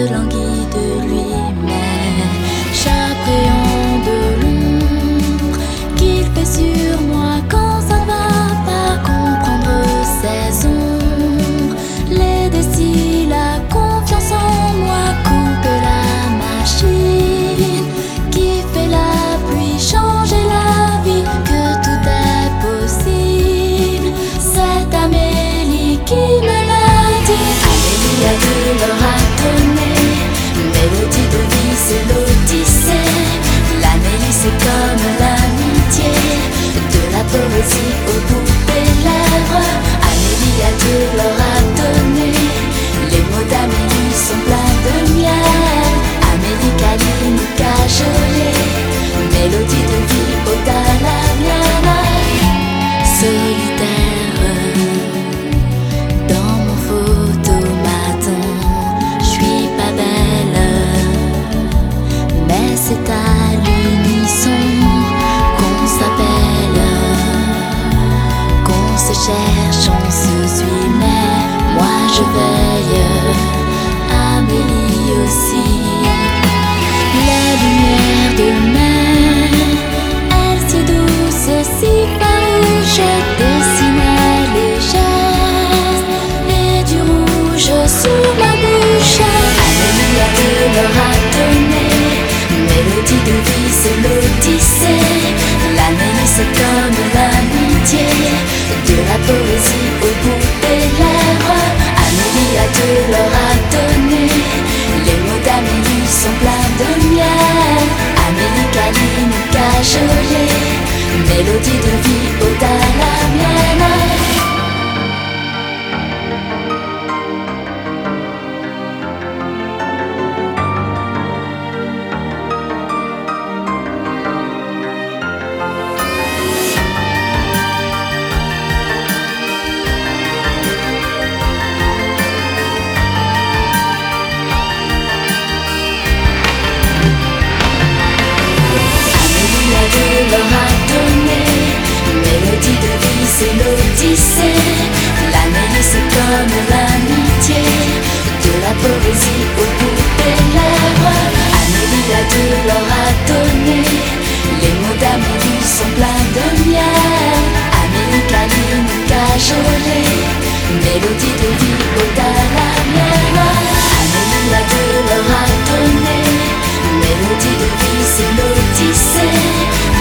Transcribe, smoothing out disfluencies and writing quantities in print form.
languit de lui-même. Chaque rayon de l'ombre qu'il fait sur moi quand ça va pas comprendre ses ombres, les décils, la confiance en moi, coupe la machine qui fait la pluie, changer la vie, que tout est possible. C'est Amélie qui me l'a dit. Amélie a de leur a donné, mélodie de vie c'est l'Odyssée. L'Amélie c'est comme l'amitié, de la poésie au bout des lèvres. Amélie a de leur a donné, les mots d'Amélie sont pleins de miel. Amélie câline, cajolet, mélodie de vie, ode à la mienne. Solitaire dans mon photomaton, j'suis pas belle, mais c'est à l'unisson qu'on s'appelle, qu'on se cherche, on se suit, mais moi je veille, Amélie aussi. Les lumières de mer, elles si douces, si farouches, dessinaient les gestes et du rouge sur ma bouche. Amélie a de leur a donné, mélodie de vie c'est l'Odyssée. L'Amélie c'est comme l'amitié, de la poésie au bout des lèvres. Amélie a de leur a donné, les mots d'Amélie sont pleins de miel. Amélie câline, cajolet, mélodie de vie, ode à la mienne. De leur a donné, mélodie de vie c'est l'Odyssée. L'Amélie c'est comme l'amitié, de la poésie au bout des lèvres. Amélie a de leur a donné, les mots d'Amélie sont pleins de miel. Amélie câline, cajolet, mélodie de vie, ode à la mienne. Amélie a de leur a donné, mélodie de vie c'est l'Odyssée.